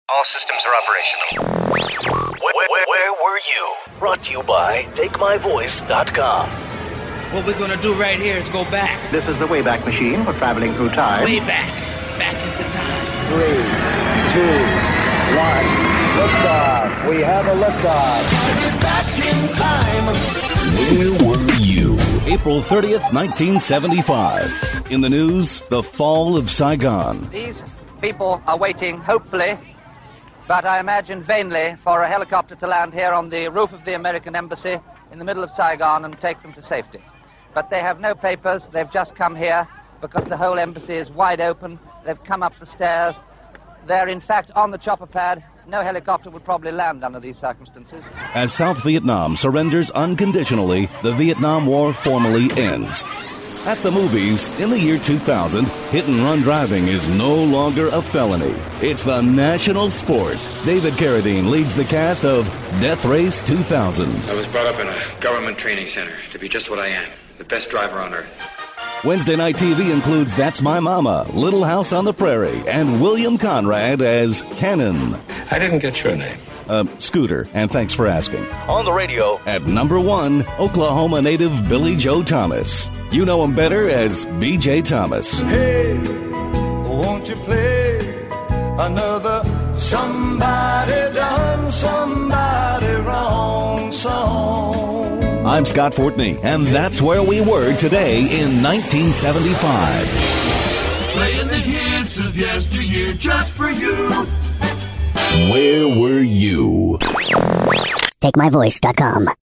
All systems are operational. Where were you? Brought to you by TakeMyVoice.com. What we're gonna do right here is go back. This is the Wayback Machine for traveling through time. Way back. Back into time. 3, 2, 1. Liftoff. We have a liftoff. Back in time. Where were you? April 30th, 1975. In the news, the fall of Saigon. These people are waiting, hopefully, but I imagine vainly, for a helicopter to land here on the roof of the American embassy in the middle of Saigon and take them to safety. But they have no papers. They've just come here because the whole embassy is wide open. They've come up the stairs. They're, in fact, on the chopper pad. No helicopter would probably land under these circumstances. As South Vietnam surrenders unconditionally, the Vietnam War formally ends. At the movies, in the year 2000, hit-and-run driving is no longer a felony. It's the national sport. David Carradine leads the cast of Death Race 2000. I was brought up in a government training center to be just what I am, the best driver on earth. Wednesday night TV includes That's My Mama, Little House on the Prairie, and William Conrad as Cannon. I didn't get your name. Scooter, and thanks for asking. On the radio. At number 1, Oklahoma native Billy Joe Thomas. You know him better as B.J. Thomas. Hey, won't you play another somebody done somebody wrong song? I'm Scott Fortney, and that's where we were today in 1975. Playing the hits of yesteryear just for you. Where were you? TakeMyVoice.com.